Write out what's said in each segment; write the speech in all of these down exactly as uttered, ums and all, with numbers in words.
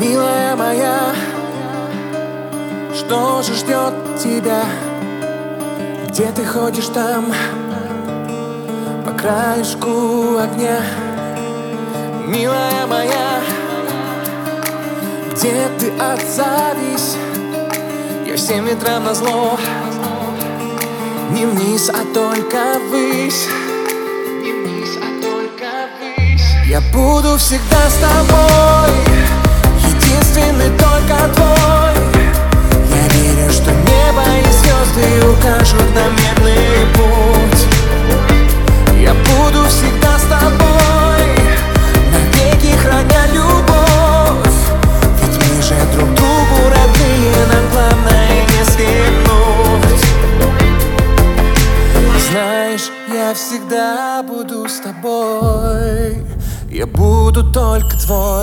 Милая моя, что же ждет тебя? Где ты ходишь там, по краешку огня? Милая моя, где ты, отзовись? Я всем ветрам назло, не вниз, а только ввысь. Не вниз, а только ввысь. Я буду всегда с тобой, единственный только твой. Я верю, что небо и звезды укажут нам верный путь. Я буду всегда с тобой, навеки храня любовь. Ведь мы же друг другу родные, нам главное не свернуть. Знаешь, я всегда буду с тобой, я буду только твой.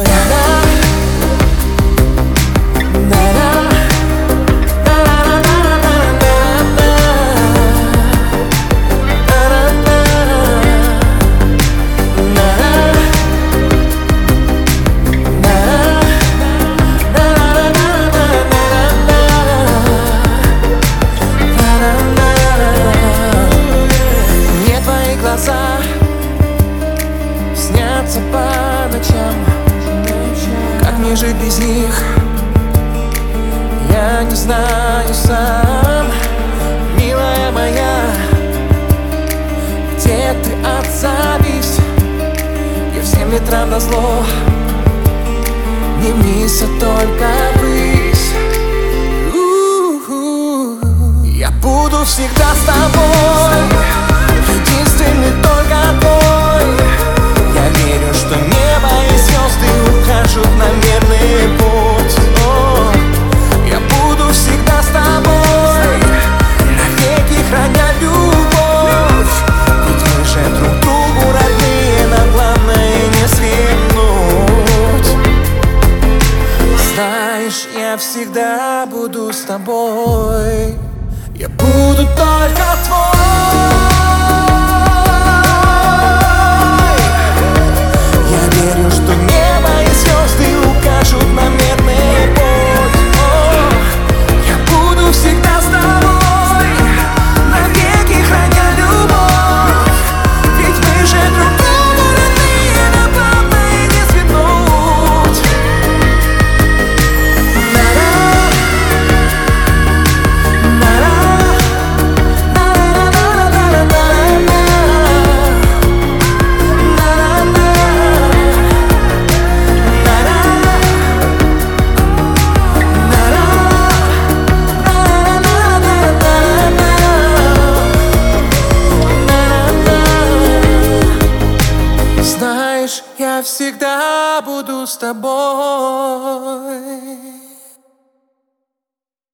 Снятся по ночам, как мне жить без них, я не знаю сам. Милая моя, где ты, отзовись? Я всем ветрам назло, не вниз, а только ввысь. У-у-у. Я буду всегда с тобой, единственный только твой. Я верю, что небо и звезды укажут нам верный путь. О, я буду всегда с тобой, навеки храня любовь. Ведь мы же друг другу родные, нам главное не свернуть. Знаешь, я всегда буду с тобой, я буду только твой. Я всегда буду с тобой.